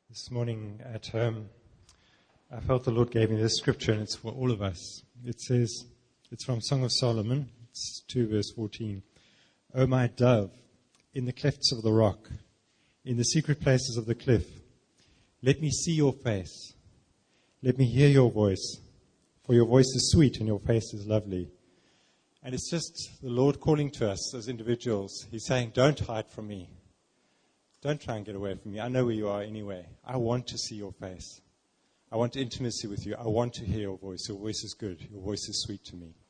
This morning at home, I felt the Lord gave me this scripture, and it's for all of us. It says, it's from Song of Solomon, it's 2 verse 14. O my dove, in the clefts of the rock, in the secret places of the cliff, let me see your face. Let me hear your voice, for your voice is sweet and your face is lovely. And it's just the Lord calling to us as individuals. He's saying, don't hide from me. Don't try and get away from me. I know where you are anyway. I want to see your face. I want intimacy with you. I want to hear your voice. Your voice is good. Your voice is sweet to me.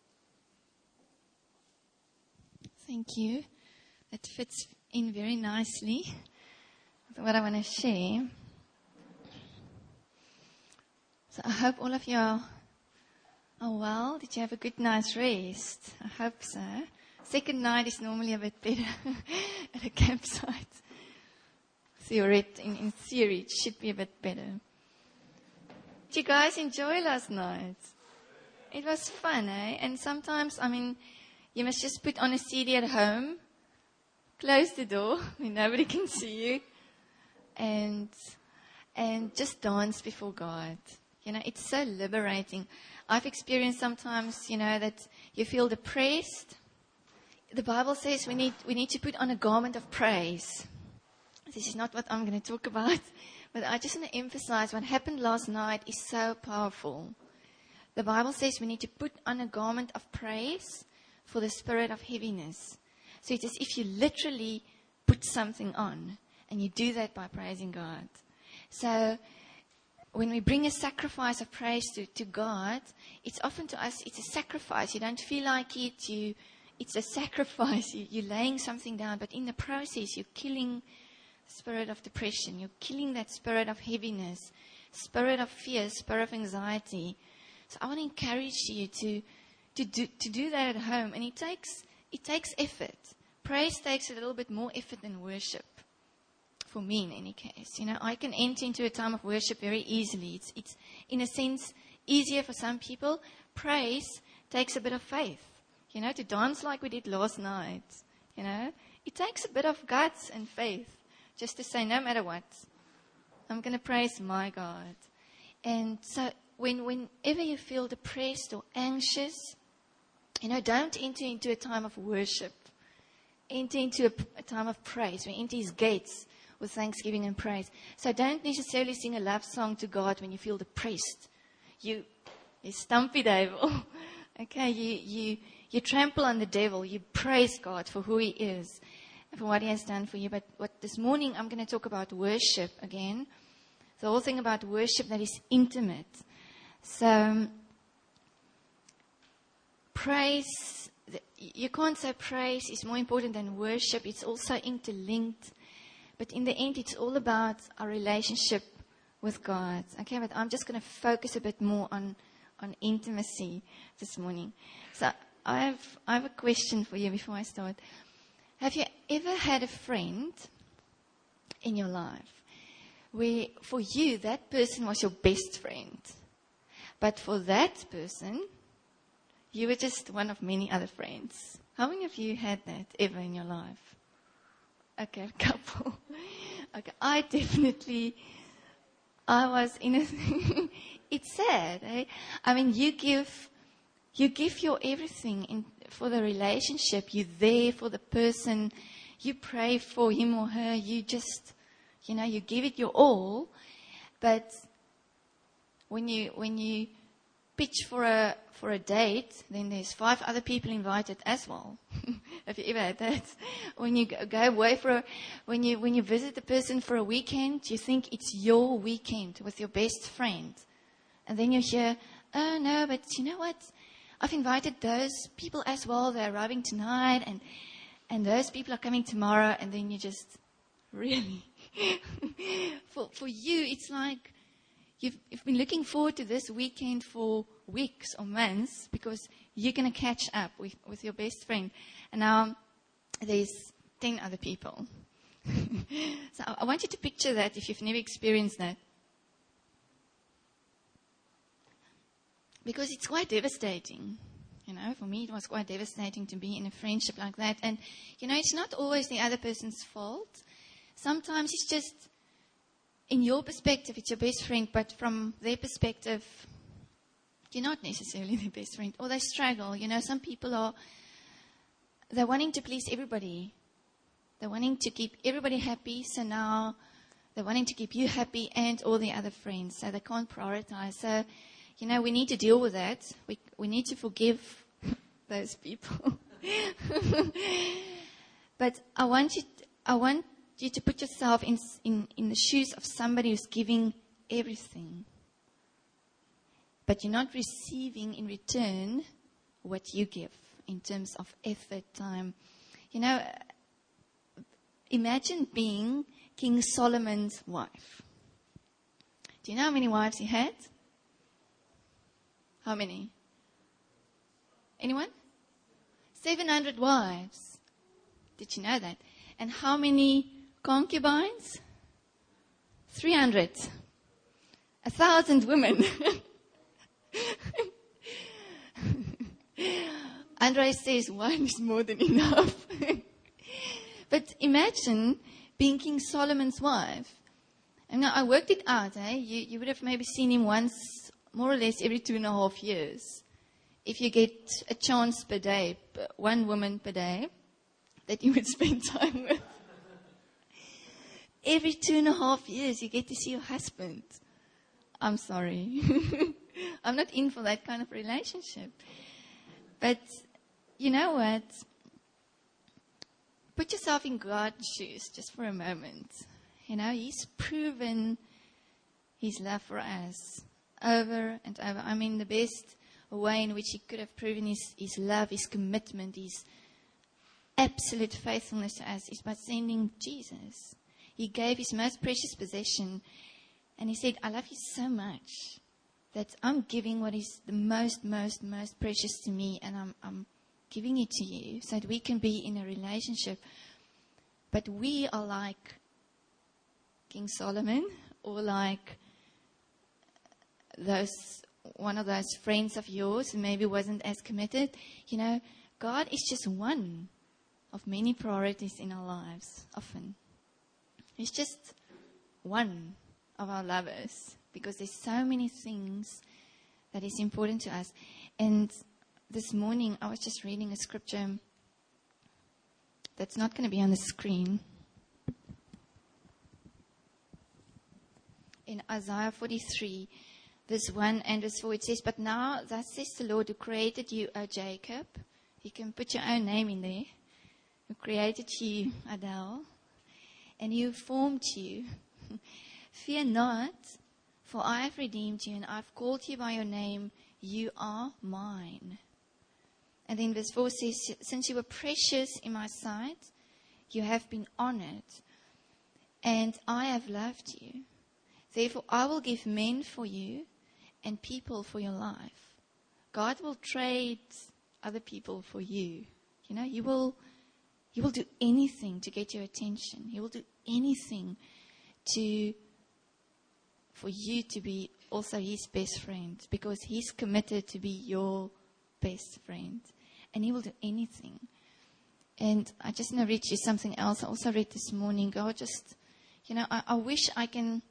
Thank you. That fits in very nicely with what I want to share. So I hope all of you are well. Did you have a good night's rest? I hope so. Second night is normally a bit better at a campsite. In theory, it should be a bit better. Did you guys enjoy last night? It was fun, eh? And sometimes, you must just put on a CD at home, close the door when nobody can see you, and just dance before God. It's so liberating. I've experienced sometimes, that you feel depressed. The Bible says we need to put on a garment of praise. This is not what I'm going to talk about, but I just want to emphasize what happened last night is so powerful. The Bible says we need to put on a garment of praise for the spirit of heaviness. So it's as if you literally put something on, and you do that by praising God. So when we bring a sacrifice of praise to God, it's often to us, it's a sacrifice. You don't feel like it. It's a sacrifice. You're laying something down, but in the process, you're killing spirit of depression. You're killing that spirit of heaviness, spirit of fear, spirit of anxiety. So I want to encourage you to do that at home. And it takes effort. Praise takes a little bit more effort than worship. For me, in any case. I can enter into a time of worship very easily. It's in a sense easier for some people. Praise takes a bit of faith. To dance like we did last night. It takes a bit of guts and faith. Just to say, no matter what, I'm going to praise my God. And so whenever you feel depressed or anxious, don't enter into a time of worship. Enter into a time of praise. We enter His gates with thanksgiving and praise. So don't necessarily sing a love song to God when you feel depressed. You stumpy devil. Okay, you trample on the devil. You praise God for who He is. For what He has done for you. But this morning I'm going to talk about worship again. The whole thing about worship that is intimate. So, praise, you can't say praise is more important than worship. It's also interlinked. But in the end, it's all about our relationship with God. Okay, but I'm just going to focus a bit more on intimacy this morning. So I have a question for you before I start. Have you ever had a friend in your life where for you that person was your best friend, but for that person you were just one of many other friends? How many of you had that ever in your life? Okay, a couple. Okay, I was in a it's sad, eh? You give your everything for the relationship. You're there for the person. You pray for him or her. You just, you give it your all. But when you pitch for a date, then there's 5 other people invited as well. Have you ever had that? When you go away when you visit the person for a weekend, you think it's your weekend with your best friend, and then you hear, oh no, but you know what? I've invited those people as well. They're arriving tonight, and those people are coming tomorrow. And then you just really, for you, it's like you've been looking forward to this weekend for weeks or months because you're going to catch up with your best friend. And now there's 10 other people. So I want you to picture that if you've never experienced that. Because it's quite devastating. For me it was quite devastating to be in a friendship like that. And, it's not always the other person's fault. Sometimes it's just in your perspective, it's your best friend, but from their perspective, you're not necessarily their best friend, or they struggle. Some people they're wanting to please everybody. They're wanting to keep everybody happy, so now they're wanting to keep you happy and all the other friends, so they can't prioritize. So, we need to deal with that. We need to forgive those people. But I want you to put yourself in the shoes of somebody who's giving everything. But you're not receiving in return what you give in terms of effort, time. Imagine being King Solomon's wife. Do you know how many wives he had? How many? Anyone? 700 wives. Did you know that? And how many concubines? 300. 1,000 women. Andre says one is more than enough. But imagine being King Solomon's wife. And now I worked it out. You would have maybe seen him once, more or less every 2.5 years. If you get a chance per day, one woman per day, that you would spend time with. Every 2.5 years, you get to see your husband. I'm sorry. I'm not in for that kind of relationship. But you know what? Put yourself in God's shoes just for a moment. He's proven his love for us over and over. I mean, the best way in which he could have proven his love, his commitment, his absolute faithfulness to us is by sending Jesus. He gave his most precious possession, and he said, I love you so much that I'm giving what is the most, most, most precious to me, and I'm giving it to you so that we can be in a relationship. But we are like King Solomon, or like one of those friends of yours who maybe wasn't as committed. God is just one of many priorities in our lives, often. He's just one of our lovers, because there's so many things that is important to us. And this morning I was just reading a scripture that's not going to be on the screen. In Isaiah 43, verse 1 and verse 4, it says, But now, thus says the Lord, who created you, O Jacob. You can put your own name in there. Who created you, Adele. And who formed you. Fear not, for I have redeemed you, and I've called you by your name. You are mine. And then verse 4 says, Since you were precious in my sight, you have been honored, and I have loved you. Therefore, I will give men for you and people for your life. God will trade other people for you. He will do anything to get your attention. He will do anything for you to be also his best friend, because he's committed to be your best friend. And he will do anything. And I just want to read you something else. I also read this morning. God just, I wish I can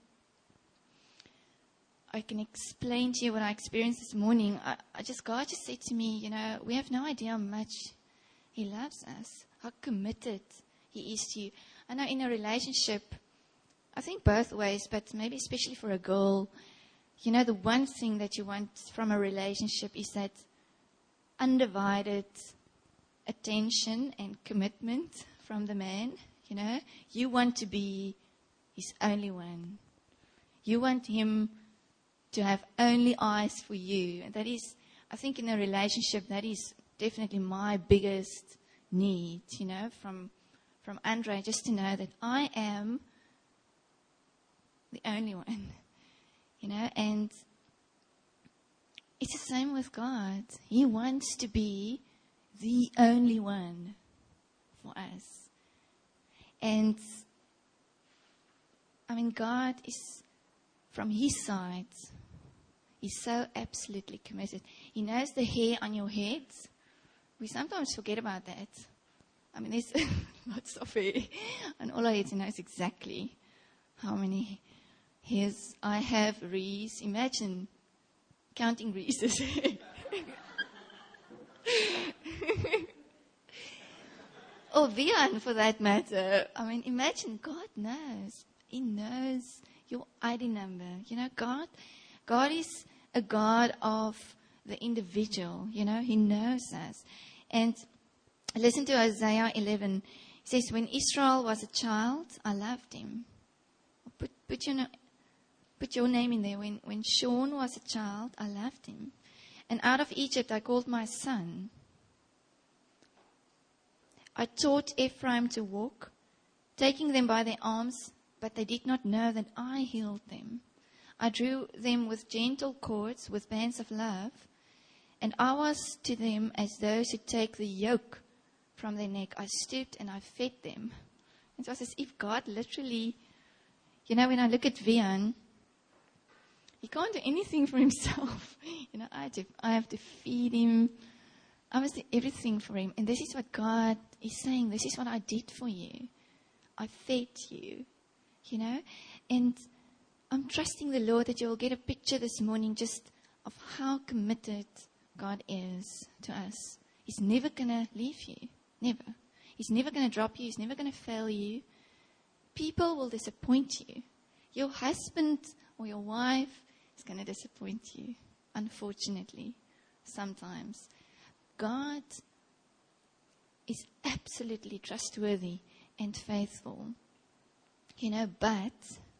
explain to you what I experienced this morning. God just said to me, we have no idea how much he loves us, how committed he is to you. I know in a relationship, I think both ways, but maybe especially for a girl, the one thing that you want from a relationship is that undivided attention and commitment from the man. You want to be his only one. You want him to have only eyes for you. And that is, I think in a relationship, that is definitely my biggest need, from Andre, just to know that I am the only one, and it's the same with God. He wants to be the only one for us. And God is, from his side, he's so absolutely committed. He knows the hair on your head. We sometimes forget about that. There's lots of hair on all our heads. He knows exactly how many I have Reese. Imagine counting Reese's. Or Vian, for that matter. I mean, imagine God knows. He knows your ID number. You know, God is a God of the individual. You know, He knows us. And listen to Isaiah 11. It says, when Israel was a child, I loved him. Put your name in there. When Sean was a child, I loved him. And out of Egypt I called my son. I taught Ephraim to walk, taking them by their arms, but they did not know that I healed them. I drew them with gentle cords, with bands of love, and I was to them as those who take the yoke from their neck. I stooped and I fed them. It was as if God literally, you know, when I look at Vian, he can't do anything for himself. You know, I have to feed him. I must do everything for him. And this is what God is saying. This is what I did for you. I fed you, you know. And I'm trusting the Lord that you'll get a picture this morning just of how committed God is to us. He's never going to leave you. Never. He's never going to drop you. He's never going to fail you. People will disappoint you. Your husband or your wife is going to disappoint you, unfortunately, sometimes. God is absolutely trustworthy and faithful. You know, but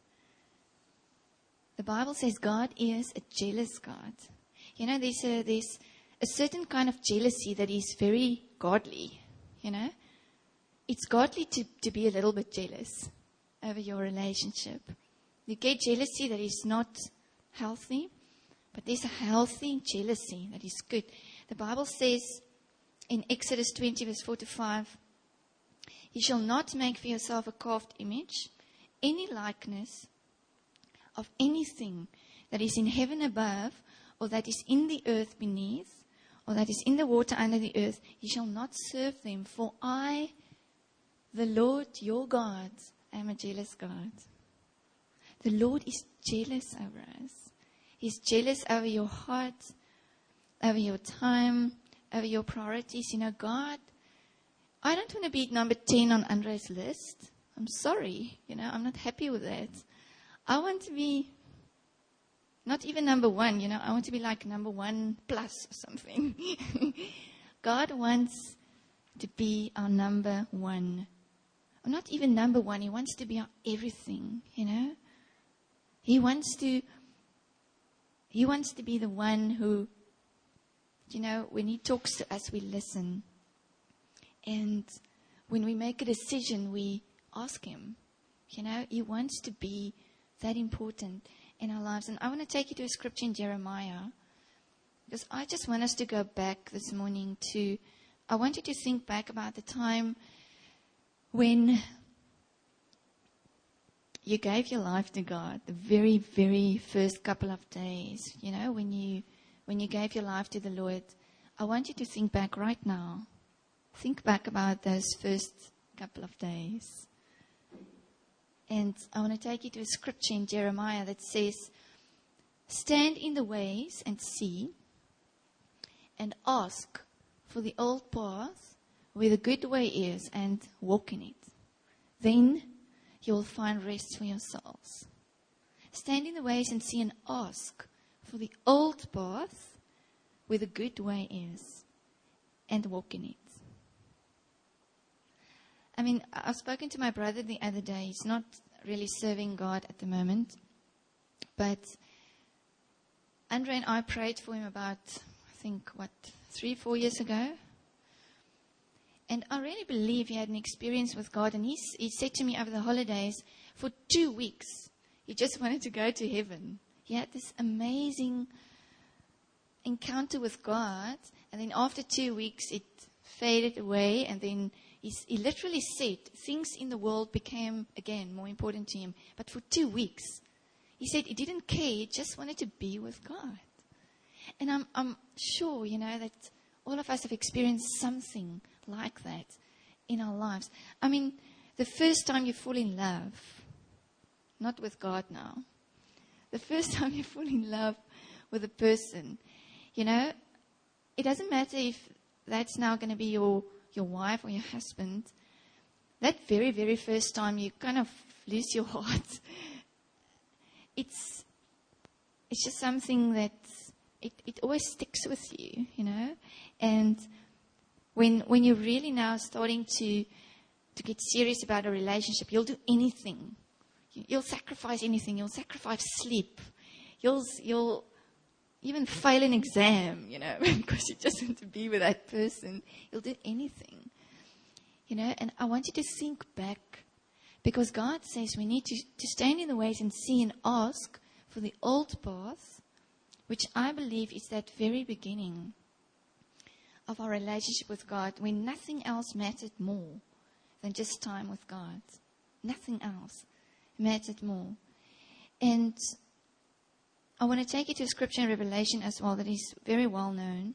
the Bible says God is a jealous God. You know, there's a certain kind of jealousy that is very godly, you know. It's godly to be a little bit jealous over your relationship. You get jealousy that is not healthy, but there's a healthy jealousy that is good. The Bible says in Exodus 20, verse 4 to 5, you shall not make for yourself a carved image, any likeness of anything that is in heaven above, or that is in the earth beneath, or that is in the water under the earth. You shall not serve them, for I, the Lord your God, am a jealous God. The Lord is jealous over us. He's jealous over your heart, over your time, over your priorities. You know, God, I don't want to be number 10 on Andre's list. I'm sorry. You know, I'm not happy with that. I want to be not even number 1, you know. I want to be like number 1 plus or something. God wants to be our number 1. Or not even number 1. He wants to be our everything, you know. He wants to be the one who, you know, when He talks to us, we listen. And when we make a decision, we ask Him. You know, He wants to be that important in our lives. And I want to take you to a scripture in Jeremiah, because I just want us to go back this morning I want you to think back about the time when you gave your life to God, the very, very first couple of days, you know, when you gave your life to the Lord. I want you to think back right now. Think back about those first couple of days. And I want to take you to a scripture in Jeremiah that says, stand in the ways and see, and ask for the old path where the good way is, and walk in it. Then you will find rest for your souls. Stand in the ways and see, and ask for the old path where the good way is, and walk in it. I mean, I've spoken to my brother the other day. He's not really serving God at the moment. But Andre and I prayed for him about, 3-4 years ago. And I really believe he had an experience with God. And he said to me over the holidays, for 2 weeks, he just wanted to go to heaven. He had this amazing encounter with God. And then after 2 weeks, it faded away. And then he literally said things in the world became, again, more important to him. But for 2 weeks, he said he didn't care. He just wanted to be with God. And I'm sure, you know, that all of us have experienced something like that in our lives. I mean, the first time you fall in love, not with God now, the first time you fall in love with a person, you know, it doesn't matter if that's now going to be your wife or your husband. That very, very first time you kind of lose your heart. It's just something that it always sticks with you, you know. And when you're really now starting to get serious about a relationship, you'll do anything. You'll sacrifice anything. You'll sacrifice sleep. You'll even fail an exam, you know, because you just want to be with that person. You'll do anything, you know. And I want you to think back, because God says we need to stand in the ways and see and ask for the old path, which I believe is that very beginning of our relationship with God, when nothing else mattered more than just time with God. Nothing else mattered more. And I want to take you to a scripture in Revelation as well that is very well known.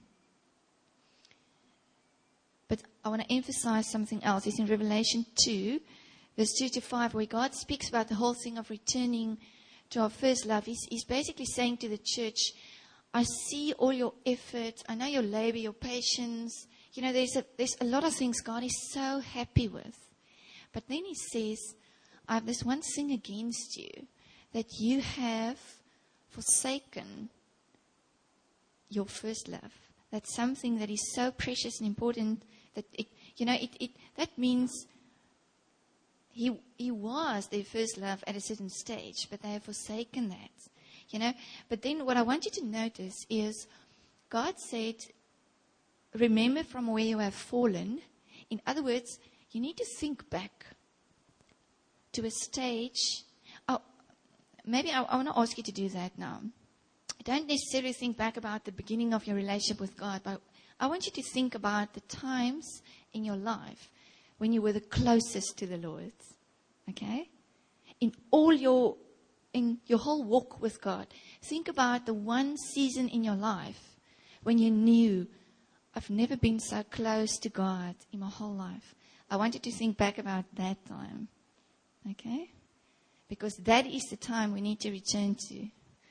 But I want to emphasize something else. It's in Revelation 2, verse 2 to 5, where God speaks about the whole thing of returning to our first love. He's basically saying to the church, I see all your effort. I know your labor, your patience. You know, there's a lot of things God is so happy with. But then he says, I have this one thing against you, that you have forsaken your first love. That's something that is so precious and important that that means he was their first love at a certain stage, but they have forsaken that. You know, but then what I want you to notice is God said, remember from where you have fallen. In other words, you need to think back to a stage. Maybe I want to ask you to do that now. Don't necessarily think back about the beginning of your relationship with God, but I want you to think about the times in your life when you were the closest to the Lord. Okay? In your whole walk with God, think about the one season in your life when you knew, I've never been so close to God in my whole life. I want you to think back about that time. Okay? Because that is the time we need to return to.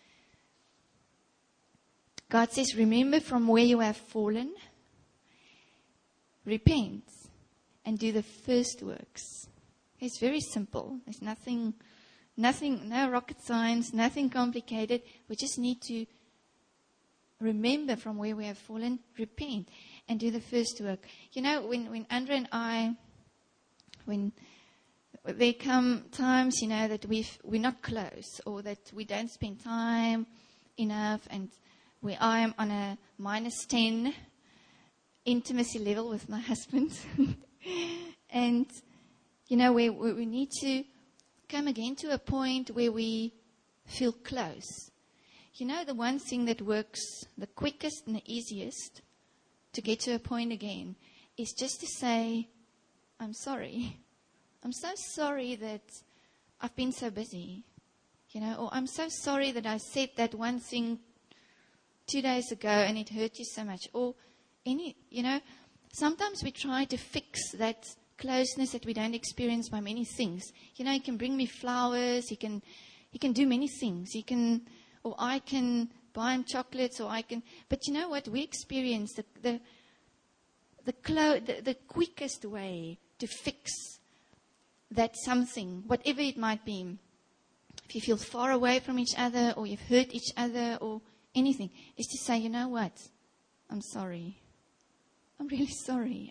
God says, remember from where you have fallen, repent, and do the first works. It's very simple. There's nothing, no rocket science, nothing complicated. We just need to remember from where we have fallen, repent, and do the first work. You know, when Andrea and I, when there come times, you know, that we're not close, or that we don't spend time enough, and where I am on a -10 intimacy level with my husband. And, you know, we need to come again to a point where we feel close. You know, the one thing that works the quickest and the easiest to get to a point again is just to say, I'm sorry. I'm so sorry that I've been so busy. You know, or I'm so sorry that I said that one thing 2 days ago and it hurt you so much. Or sometimes we try to fix that closeness that we don't experience by many things. You know, he can bring me flowers, he can do many things. Or I can buy him chocolates, but you know what? We experience the quickest way to fix that something, whatever it might be. If you feel far away from each other, or you've hurt each other, or anything, is to say, you know what? I'm sorry. I'm really sorry.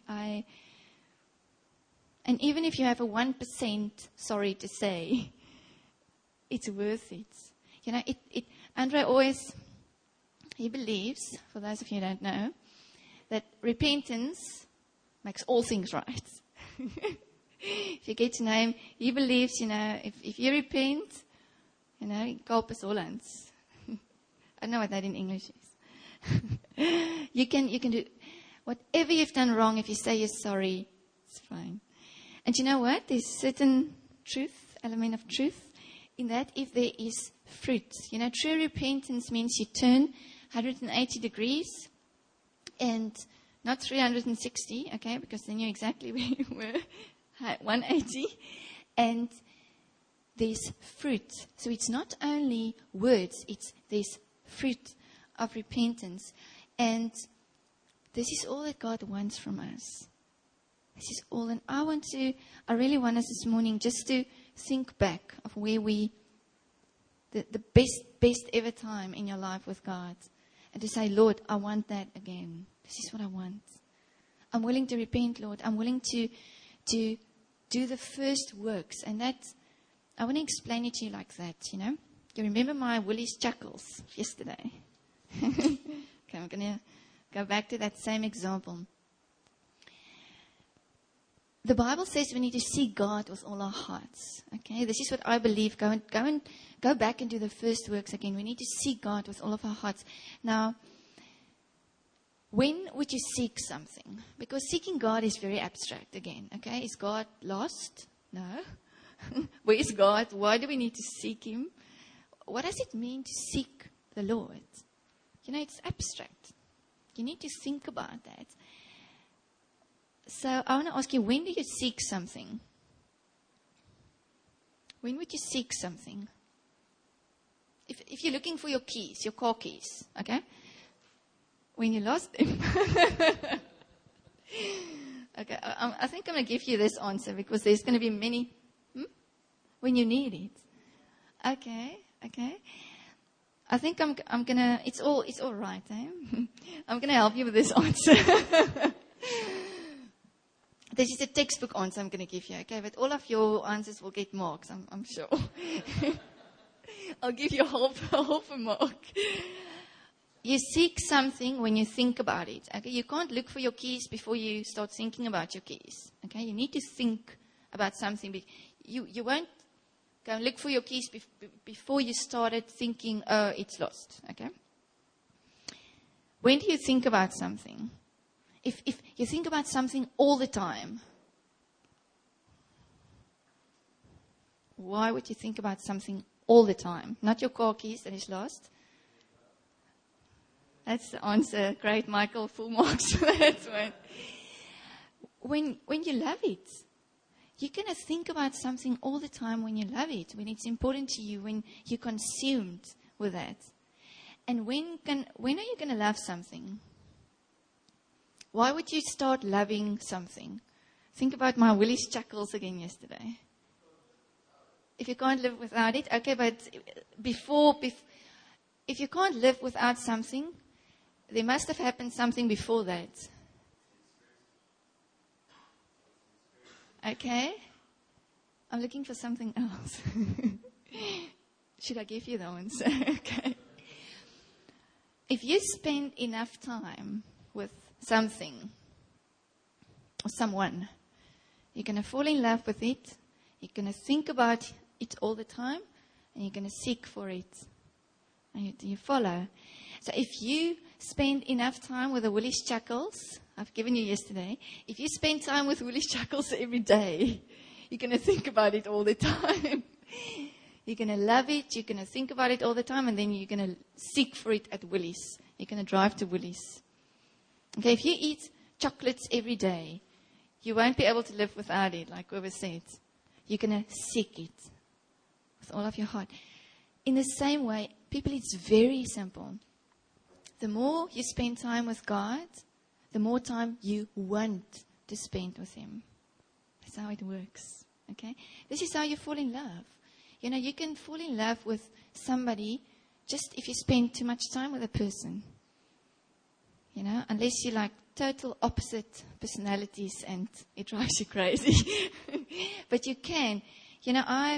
And even if you have a 1% sorry to say, it's worth it. You know, Andrea always, he believes, for those of you who don't know, that repentance makes all things right. If you get to know him, he believes, you know, if you repent, you know, culpus olens. I don't know what that in English is. You can do whatever you've done wrong. If you say you're sorry, it's fine. And you know what? There's certain element of truth in that if there is fruit. You know, true repentance means you turn 180 degrees and not 360, okay, because then you're exactly where you were, 180. And there's fruit. So it's not only words, there's fruit of repentance. And this is all that God wants from us. This is all. And I really want us this morning just to think back of where the best ever time in your life with God. And to say, Lord, I want that again. This is what I want. I'm willing to repent, Lord. I'm willing to do the first works. And that, I want to explain it to you like that, you know. You remember my Woolies chuckles yesterday? Okay, I'm going to go back to that same example. The Bible says we need to seek God with all our hearts. Okay, this is what I believe. Go back and do the first works again. We need to seek God with all of our hearts. Now, when would you seek something? Because seeking God is very abstract again. Okay, is God lost? No. Where is God? Why do we need to seek Him? What does it mean to seek the Lord? You know, it's abstract. You need to think about that. So I want to ask you, when do you seek something? When would you seek something? If you're looking for your keys, your car keys, okay? When you lost them. Okay, I think I'm going to give you this answer because there's going to be many. When you need it. Okay. I think I'm going to, it's all right, eh? I'm going to help you with this answer. This is a textbook answer I'm going to give you, okay? But all of your answers will get marks, I'm sure. I'll give you half a mark. You seek something when you think about it, okay? You can't look for your keys before you start thinking about your keys, okay? You need to think about something. You won't go and look for your keys before you started thinking, oh, it's lost, okay? When do you think about something? If you think about something all the time, why would you think about something all the time? Not your car keys that is lost. That's the answer. Great, Michael. Full marks for that one. When you love it, you're going to think about something all the time when you love it, when it's important to you, when you're consumed with that. And when are you going to love something? Why would you start loving something? Think about my Woolies chuckles again yesterday. If you can't live without it, okay, but if you can't live without something, there must have happened something before that. Okay? I'm looking for something else. Should I give you the answer? Okay. If you spend enough time with something or someone, you're going to fall in love with it, you're going to think about it all the time, and you're going to seek for it. And you follow. So if you spend enough time with the Woolies chuckles, I've given you yesterday, if you spend time with Woolies chuckles every day, you're going to think about it all the time. You're going to love it, you're going to think about it all the time, and then you're going to seek for it at Woolies. You're going to drive to Woolies. Okay, if you eat chocolates every day, you won't be able to live without it, like Weber said. You're going to seek it with all of your heart. In the same way, people, it's very simple. The more you spend time with God, the more time you want to spend with Him. That's how it works. Okay? This is how you fall in love. You know, you can fall in love with somebody just if you spend too much time with a person. You know, unless you like total opposite personalities and it drives you crazy. But you can. You know, I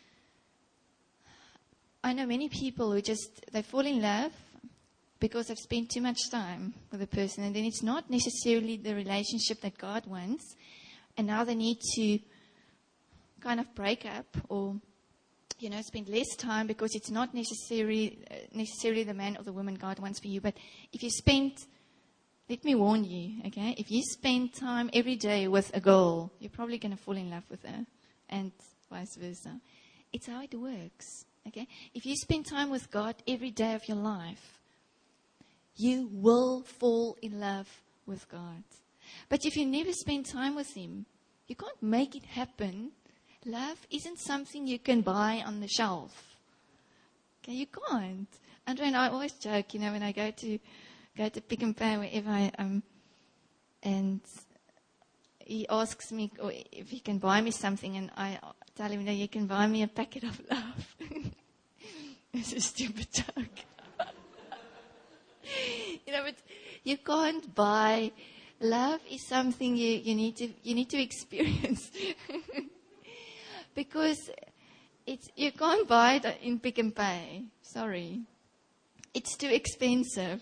know many people who they fall in love because they've spent too much time with a person, and then it's not necessarily the relationship that God wants, and now they need to kind of break up or, you know, spend less time because it's not necessarily the man or the woman God wants for you. But if you let me warn you, okay, if you spend time every day with a girl, you're probably going to fall in love with her, and vice versa. It's how it works, okay? If you spend time with God every day of your life, you will fall in love with God. But if you never spend time with Him, you can't make it happen love isn't something you can buy on the shelf. Okay, you can't. Andre and I always joke, when I go to Pick n Pay, wherever I am, and he asks me if he can buy me something, and I tell him, no, you can buy me a packet of love. It's a stupid joke. But you can't buy. Love is something you need to experience. Because you can't buy it in Pick n Pay. Sorry. It's too expensive.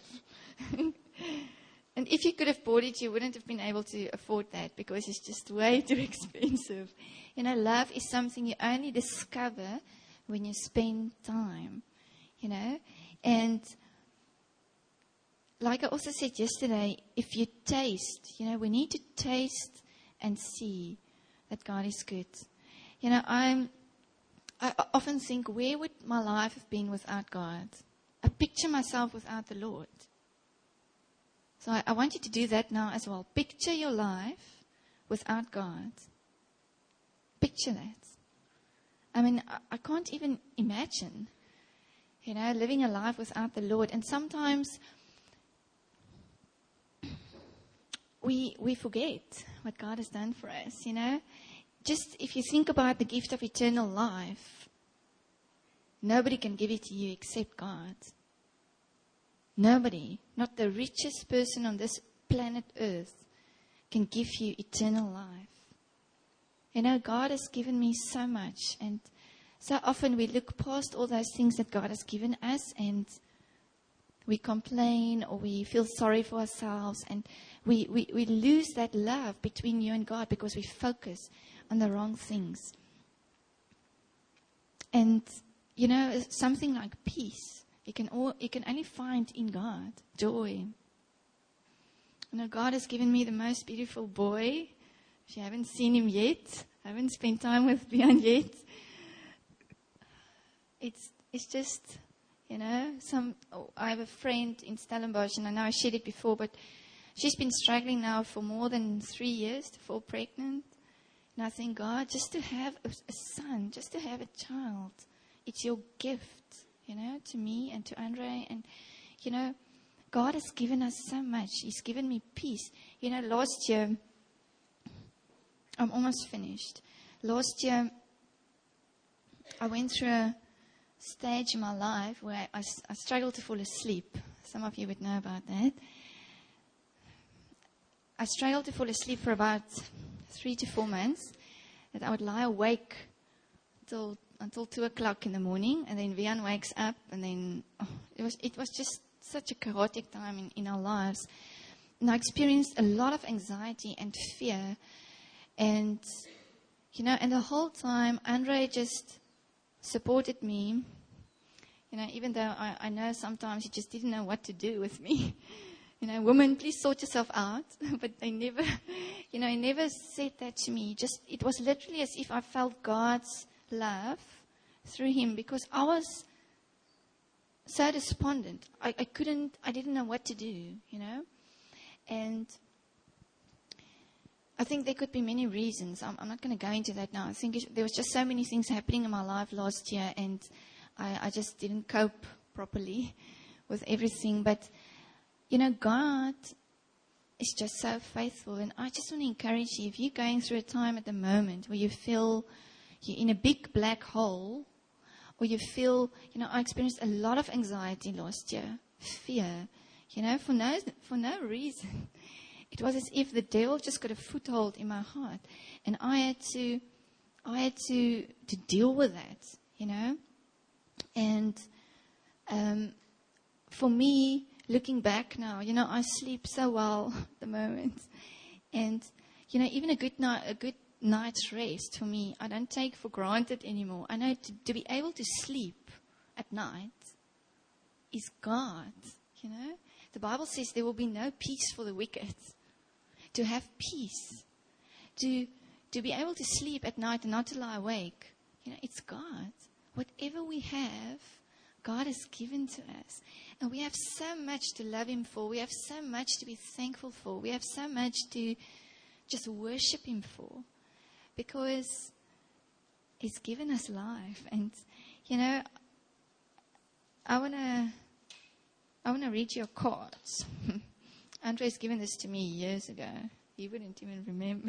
And if you could have bought it, you wouldn't have been able to afford that because it's just way too expensive. Love is something you only discover when you spend time, And like I also said yesterday, if you taste, we need to taste and see that God is good. I often think, where would my life have been without God? I picture myself without the Lord. So I want you to do that now as well. Picture your life without God. Picture that. I can't even imagine, living a life without the Lord. And sometimes we forget what God has done for us, Just if you think about the gift of eternal life, nobody can give it to you except God. Nobody, not the richest person on this planet Earth, can give you eternal life. God has given me so much, and so often we look past all those things that God has given us, and we complain or we feel sorry for ourselves, and we lose that love between you and God because we focus on the wrong things. And, something like peace, you can only find in God. Joy. God has given me the most beautiful boy. If you haven't seen him yet, haven't spent time with Leon yet, it's just, I have a friend in Stellenbosch, and I know I shared it before, but she's been struggling now for more than 3 years to fall pregnant. And I think, God, just to have a son, just to have a child, it's your gift, to me and to Andre. And, God has given us so much. He's given me peace. Last year, I'm almost finished. Last year, I went through a stage in my life where I struggled to fall asleep. Some of you would know about that. I struggled to fall asleep for about 3 to 4 months. That I would lie awake until 2 o'clock in the morning, and then Vian wakes up, and then it was just such a chaotic time in our lives. And I experienced a lot of anxiety and fear, and and the whole time Andre just supported me. Even though I know sometimes he just didn't know what to do with me. Woman, please sort yourself out. But they never, he never said that to me. It was literally as if I felt God's love through him, because I was so despondent. I didn't know what to do, And I think there could be many reasons. I'm not going to go into that now. I think there was just so many things happening in my life last year, and I just didn't cope properly with everything. But God is just so faithful. And I just want to encourage you, if you're going through a time at the moment where you feel you're in a big black hole, or you feel, I experienced a lot of anxiety last year, fear, for no reason. It was as if the devil just got a foothold in my heart. And I had to deal with that, And for me, looking back now, I sleep so well at the moment. And, even a good night's rest for me, I don't take for granted anymore. I know to be able to sleep at night is God, The Bible says there will be no peace for the wicked. To have peace, to be able to sleep at night and not to lie awake, it's God. Whatever we have, God has given to us. And we have so much to love him for. We have so much to be thankful for. We have so much to just worship him for. Because He's given us life. And, you know, I want to read your cards. Andre's given this to me years ago. He wouldn't even remember.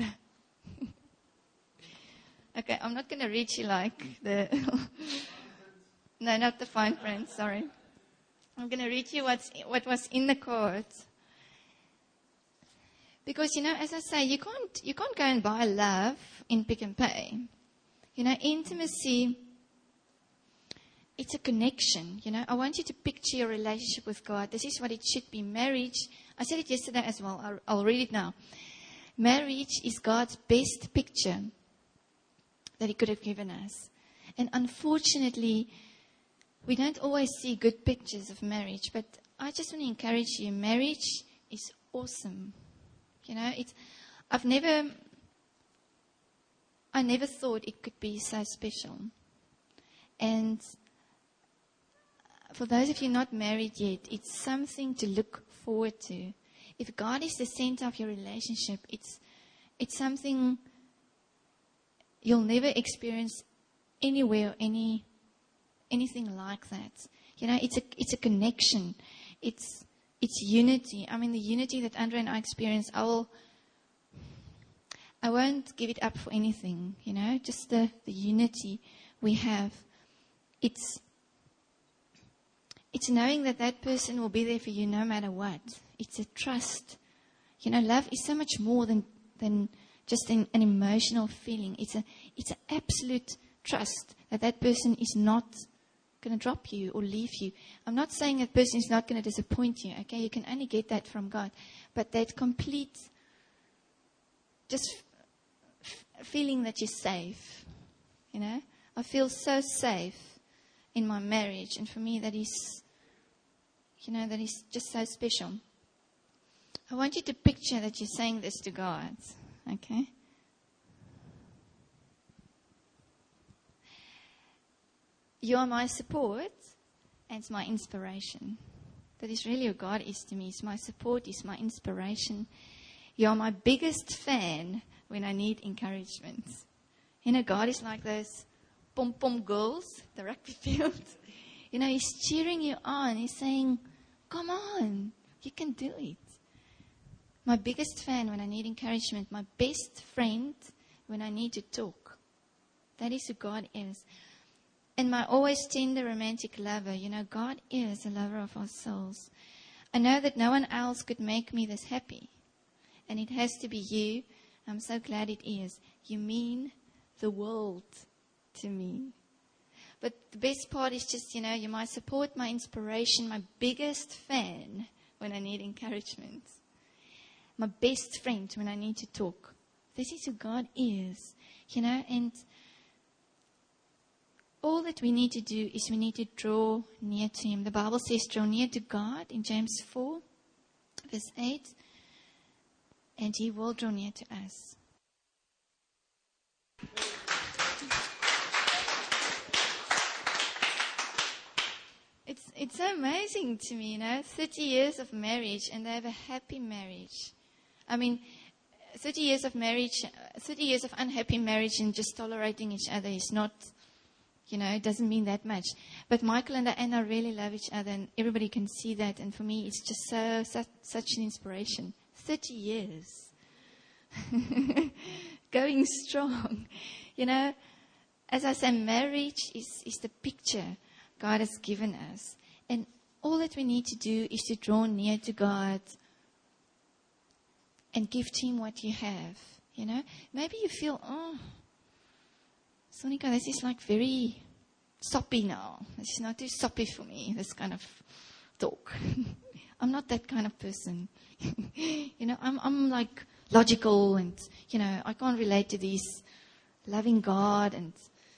Okay, I'm not going to read you like the... No, not the fine print, sorry. I'm going to read you what was in the cards. Because, you know, as I say, you can't go and buy love in Pick n Pay. You know, intimacy, it's a connection. You know, I want you to picture your relationship with God. This is what it should be. Marriage, I said it yesterday as well. I'll read it now. Marriage is God's best picture that He could have given us. And unfortunately, we don't always see good pictures of marriage. But I just want to encourage you, marriage is awesome. You know, I never thought it could be so special. And for those of you not married yet, it's something to look forward to. If God is the center of your relationship, it's something you'll never experience anywhere, anything like that. You know, it's a connection. It's unity. I mean, the unity that Andre and I experience, I won't give it up for anything, you know, just the unity we have. It's knowing that person will be there for you no matter what. It's a trust. You know, love is so much more than just an emotional feeling. It's an absolute trust that person is not going to drop you or leave you. I'm not saying that person is not going to disappoint you. Okay, you can only get that from God. But that complete, just feeling that you're safe. You know, I feel so safe in my marriage, and for me that is, you know, that is just so special. I want you to picture that you're saying this to God. Okay. You are my support and it's my inspiration. That is really what God is to me. It's my support, it's my inspiration. You are my biggest fan when I need encouragement. You know, God is like those pom-pom girls, the rugby field. You know, He's cheering you on. He's saying, come on, you can do it. My biggest fan when I need encouragement. My best friend when I need to talk. That is who God is. And my always tender romantic lover. You know, God is a lover of our souls. I know that no one else could make me this happy. And it has to be you. I'm so glad it is. You mean the world to me. But the best part is just, you know, you're my support, my inspiration, my biggest fan when I need encouragement. My best friend when I need to talk. This is who God is. You know, and all that we need to do is we need to draw near to Him. The Bible says draw near to God in James 4, verse 8. And He will draw near to us. It's so amazing to me, you know, 30 years of marriage and they have a happy marriage. I mean, 30 years of marriage, 30 years of unhappy marriage and just tolerating each other is not, you know, it doesn't mean that much. But Michael and Anna really love each other and everybody can see that. And for me, it's just such an inspiration. 30 years. Going strong. You know, as I say, marriage is the picture God has given us. And all that we need to do is to draw near to God and give to Him what you have. You know, maybe you feel, oh, Sonika, this is like very soppy now. This is not too soppy for me, this kind of talk. I'm not that kind of person. You know, I'm like logical and, you know, I can't relate to this loving God. And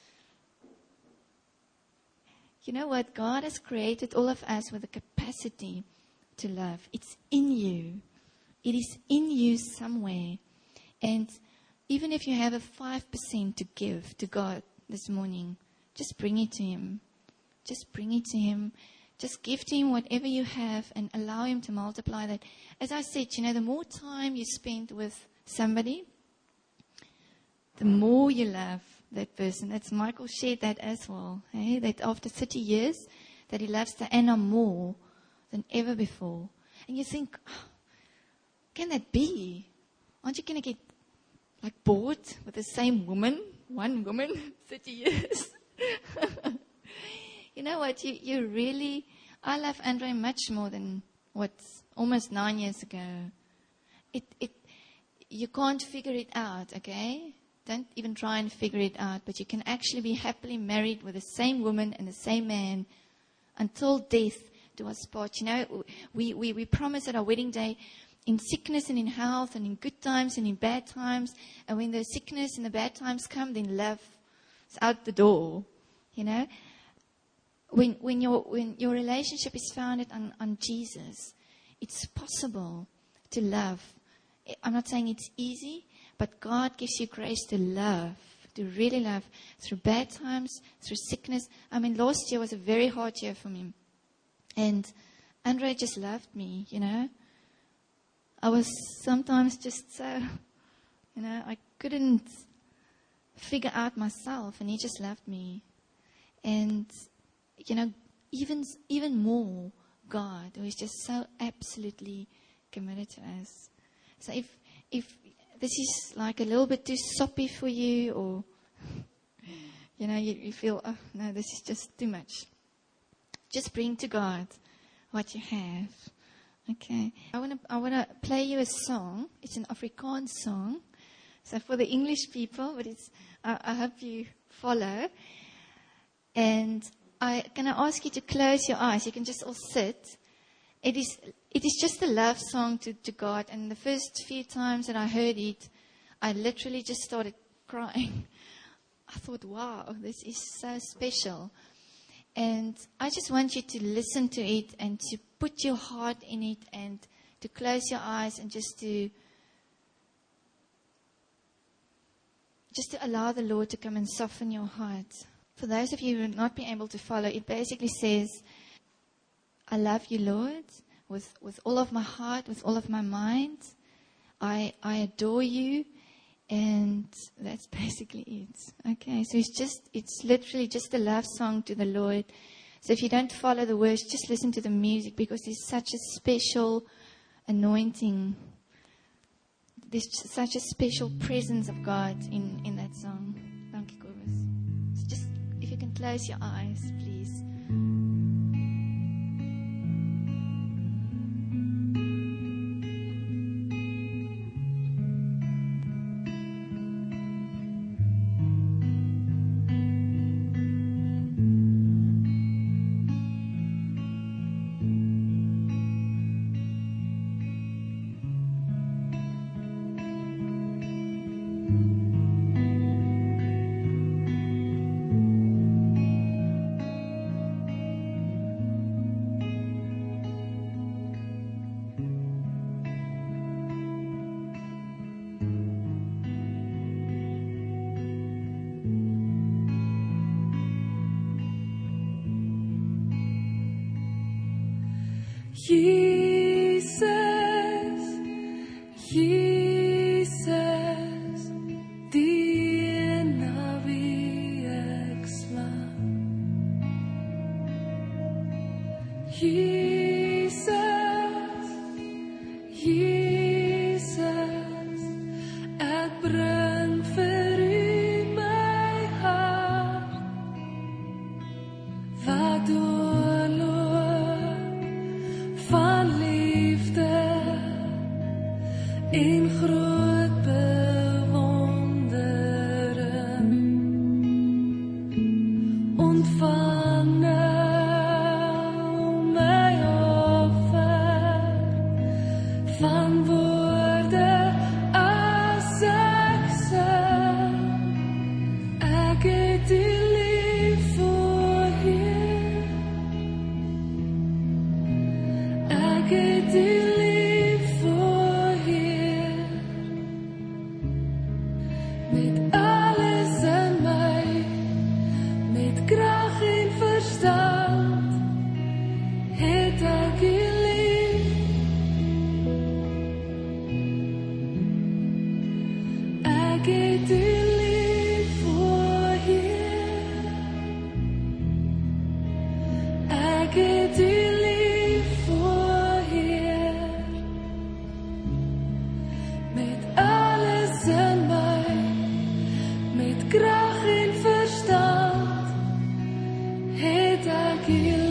you know what? God has created all of us with the capacity to love. It's in you. It is in you somewhere. And even if you have a 5% to give to God this morning, just bring it to Him. Just bring it to Him. Just give to Him whatever you have and allow Him to multiply that. As I said, you know, the more time you spend with somebody, the more you love, that person. That's Michael shared that as well. Hey? That after 30 years, that he loves Diana more than ever before. And you think, can that be? Aren't you going to get like bored with the same woman, one woman, 30 years? You know what? You really, I love Andre much more than almost 9 years ago. You can't figure it out, okay? Don't even try and figure it out. But you can actually be happily married with the same woman and the same man until death do us part. You know, we promise at our wedding day, in sickness and in health and in good times and in bad times. And when the sickness and the bad times come, then love is out the door, you know. When your relationship is founded on Jesus, it's possible to love. I'm not saying it's easy, but God gives you grace to love, to really love through bad times, through sickness. I mean, last year was a very hard year for me. And Andre just loved me, you know. I was sometimes just so, you know, I couldn't figure out myself, and he just loved me. And, you know, even more God, who is just so absolutely committed to us. So if this is like a little bit too soppy for you, or, you know, you feel, oh, no, this is just too much, just bring to God what you have. Okay. I want to play you a song. It's an Afrikaans song. So for the English people, but I hope you follow. And I'm going to ask you to close your eyes. You can just all sit. It is just a love song to God. And the first few times that I heard it, I literally just started crying. I thought, wow, this is so special. And I just want you to listen to it and to put your heart in it and to close your eyes and just to allow the Lord to come and soften your heart. For those of you who will not be able to follow, it basically says, I love you, Lord, with all of my heart, with all of my mind. I adore you. And that's basically it. Okay, so it's literally just a love song to the Lord. So if you don't follow the words, just listen to the music, because there's such a special anointing. There's such a special presence of God in that song. Thank you, Kobus. So just, if you can close your eyes, please. Jesus, die na wie ek slaan. Jesus, ek bring vir U my hart, wat oorloop van liefde en groot bewondering. Ontvang nou my het U lief, o Heer, met alles in my, met krag en verstand, het ek U lief.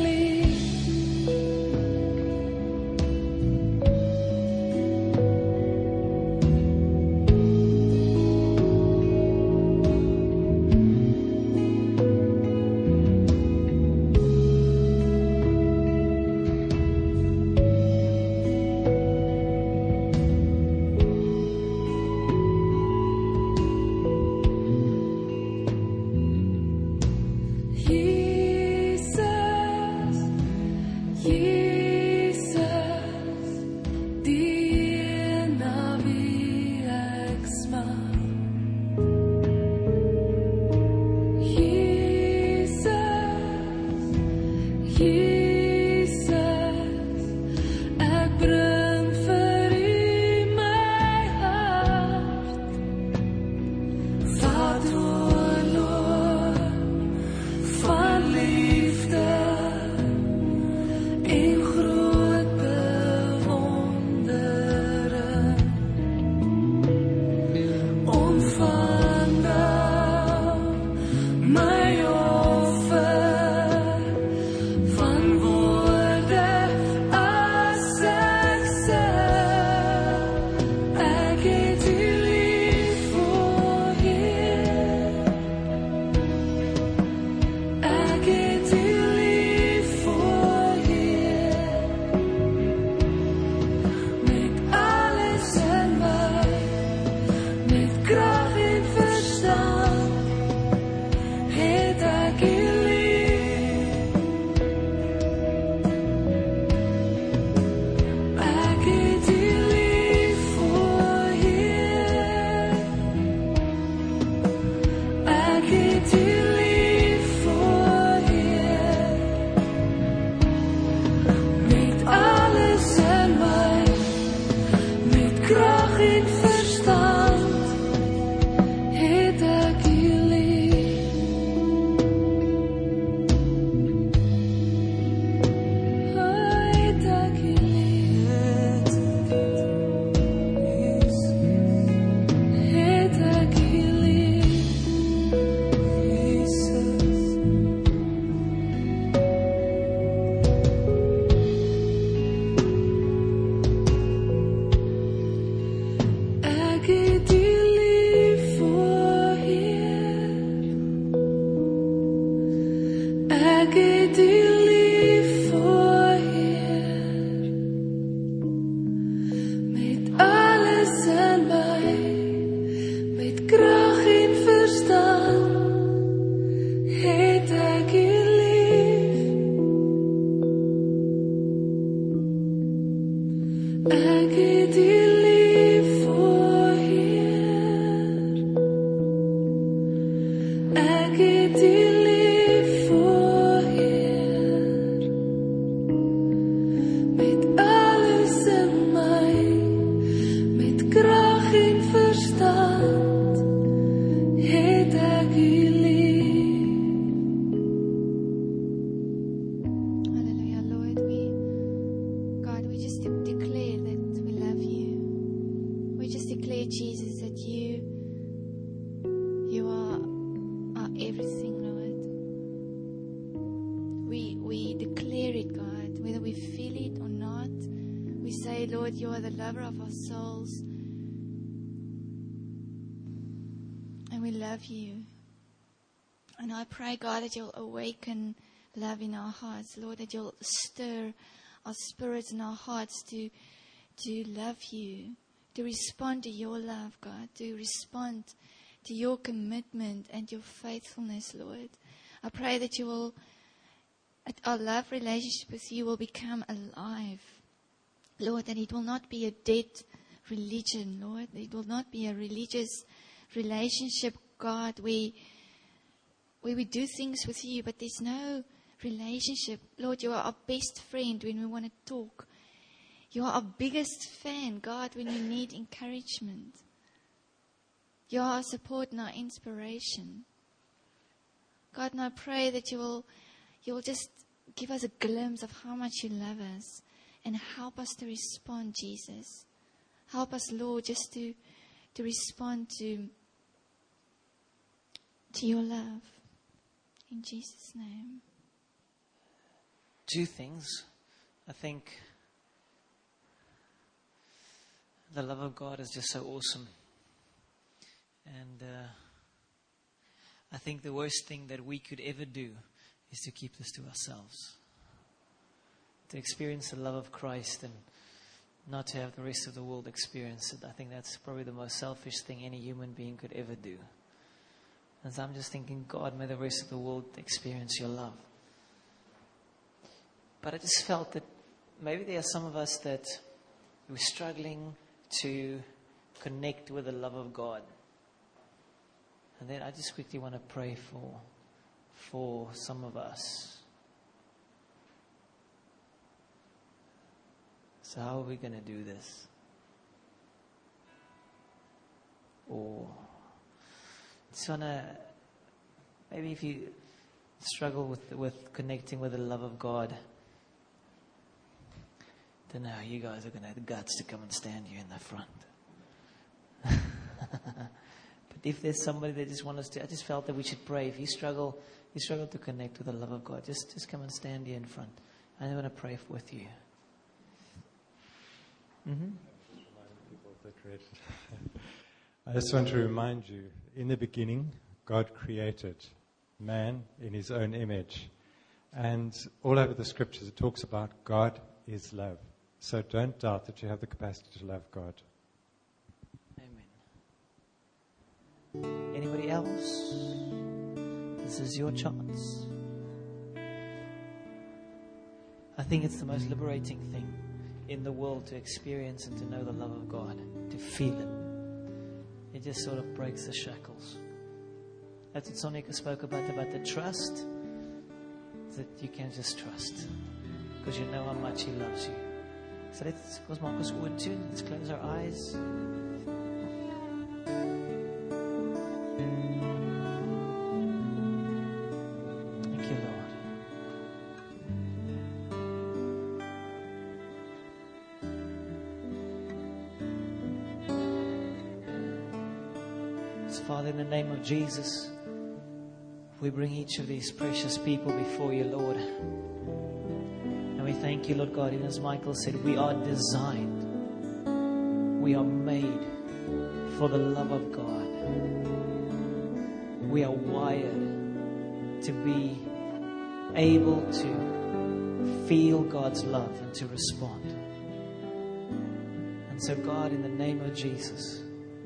You. And I pray, God, that you'll awaken love in our hearts. Lord, that you'll stir our spirits and our hearts to love you, to respond to your love, God, to respond to your commitment and your faithfulness, Lord. I pray that our love relationship with you will become alive. Lord, that it will not be a dead religion, Lord. It will not be a religious relationship, God, where we do things with you, but there's no relationship. Lord, you are our best friend when we want to talk. You are our biggest fan, God, when we need encouragement. You are our support and our inspiration. God, and I pray that you'll just give us a glimpse of how much you love us. And help us to respond, Jesus. Help us, Lord, just to respond to your love. In Jesus' name. Two things. I think the love of God is just so awesome. And I think the worst thing that we could ever do is to keep this to ourselves. To experience the love of Christ and not to have the rest of the world experience it. I think that's probably the most selfish thing any human being could ever do. And so I'm just thinking, God, may the rest of the world experience your love. But I just felt that maybe there are some of us that we're struggling to connect with the love of God. And then I just quickly want to pray for some of us. So how are we going to do this? Or just want to, maybe if you struggle with connecting with the love of God, don't know how you guys are going to have the guts to come and stand here in the front. But if there's somebody that just wants us to, I just felt that we should pray. If you struggle to connect with the love of God, just come and stand here in front. I want to pray with you. Mm-hmm. I just want to remind you, in the beginning, God created man in his own image. And all over the scriptures, it talks about God is love. So don't doubt that you have the capacity to love God. Amen. Anybody else? This is your chance. I think it's the most liberating thing in the world to experience and to know the love of God, to feel it. It just sort of breaks the shackles. That's what Sonika spoke about the trust, that you can just trust because you know how much He loves you. So let's close our eyes. Thank you, Lord. So, Father, in the name of Jesus, we bring each of these precious people before you, Lord. And we thank you, Lord God, even as Michael said, we are designed, we are made for the love of God. We are wired to be able to feel God's love and to respond. And so, God, in the name of Jesus,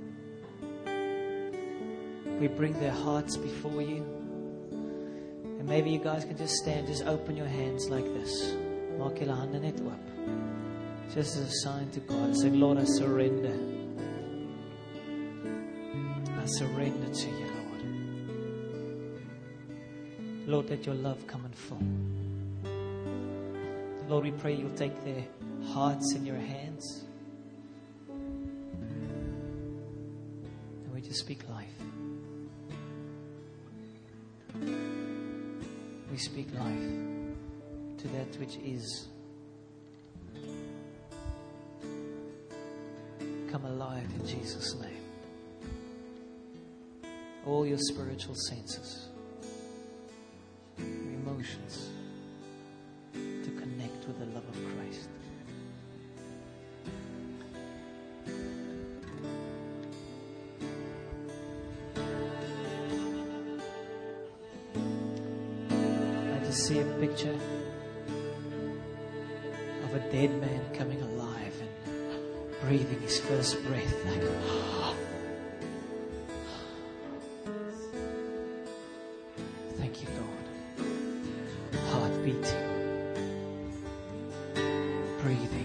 we bring their hearts before you. And maybe you guys can just stand, just open your hands like this. Maak julle hande net oop. Just as a sign to God. Say, Lord, I surrender. I surrender to you, Lord. Lord, let your love come in full. Lord, we pray you'll take their hearts in your hands. And we just speak life. We speak life to that which is. Come alive in Jesus' name. All your spiritual senses, your emotions, to connect with the love of Christ. See a picture of a dead man coming alive and breathing his first breath like, thank you, Lord. Heart beating, breathing.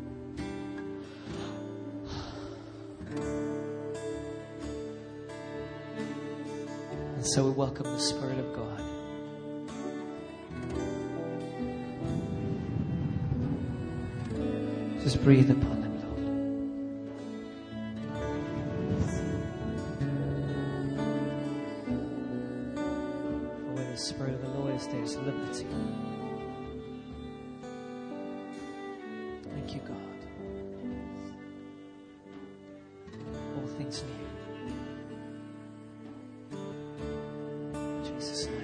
And so we welcome the Spirit of God. Just breathe upon them, Lord. For where the Spirit of the Lord is, there is liberty. Thank you, God. All things new. In Jesus' name.